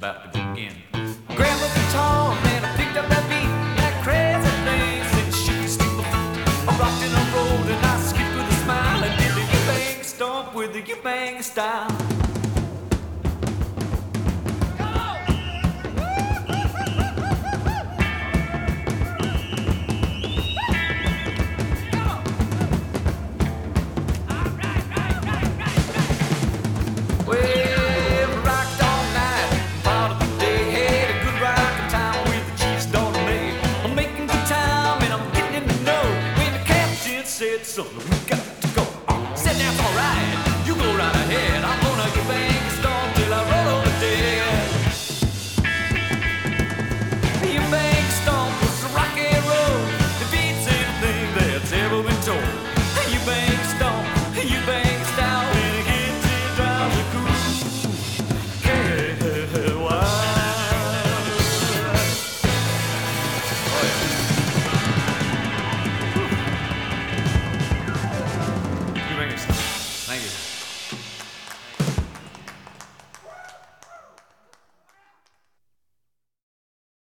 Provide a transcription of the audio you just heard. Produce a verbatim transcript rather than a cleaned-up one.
about to begin. Grabbed up the guitar and I picked up that beat like crazy things, and she could steal my feet. I rocked and I rolled and I skipped with a smile and did the you-bang stomp with the you-bang style. Son, we got to go. Uh, said that's alright. You go right ahead. I'm gonna get bang stomp till I roll over dead. You bang stomp was rock and roll. It beats anything that's ever been told. You bang stomp, you bang style, and it gets it drives you cool. Hey, why? Oh yeah. Thank you.